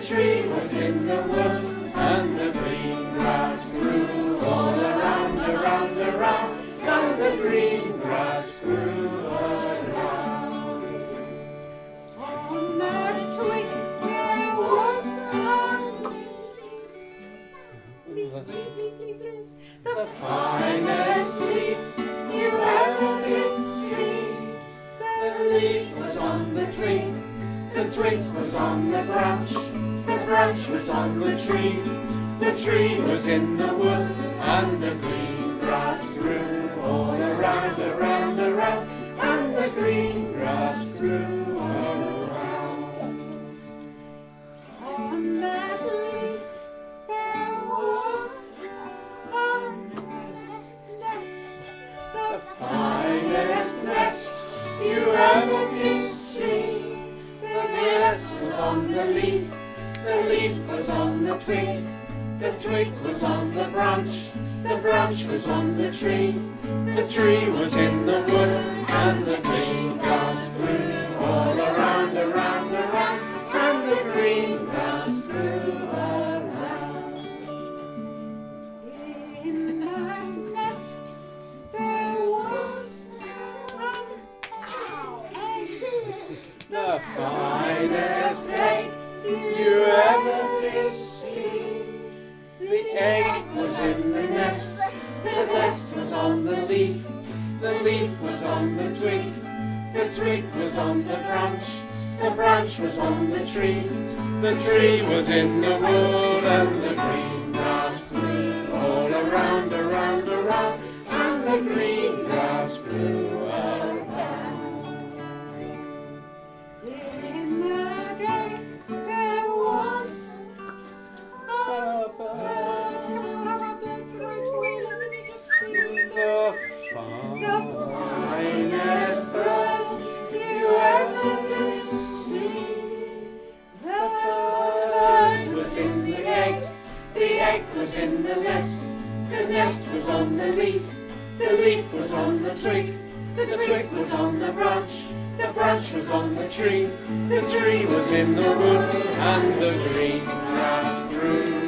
tree was in the wood, and the green grass grew all around, around, around, and the green grass grew around. On that twig there was leaf, leaf, leaf, leaf, leaf, the Finest leaf you ever did see. The leaf was on the twig was on the branch was on the tree was in the wood, and the green grass grew all around, around, around, and the green grass grew around. On that leaf there was a nest, the Finest nest you ever did see. The nest was on the leaf was on the twig was on the branch was on the tree was in the wood, and the green grass grew all around, around, around, and the green grass grew around. in that nest there was an egg. The finest egg you ever did see. The egg was in the nest was on the leaf was on the twig was on the branch was on the tree was in the wood, and the green grass grew all around, around, around, and the green grass grew around. In that egg there was a bird. I don't have a bird's right way. Let me just see. The finest bird you ever did see. The bird was in the egg was in the nest was on the leaf was on the twig was on the branch was on the tree was in the wood, and the green grass grew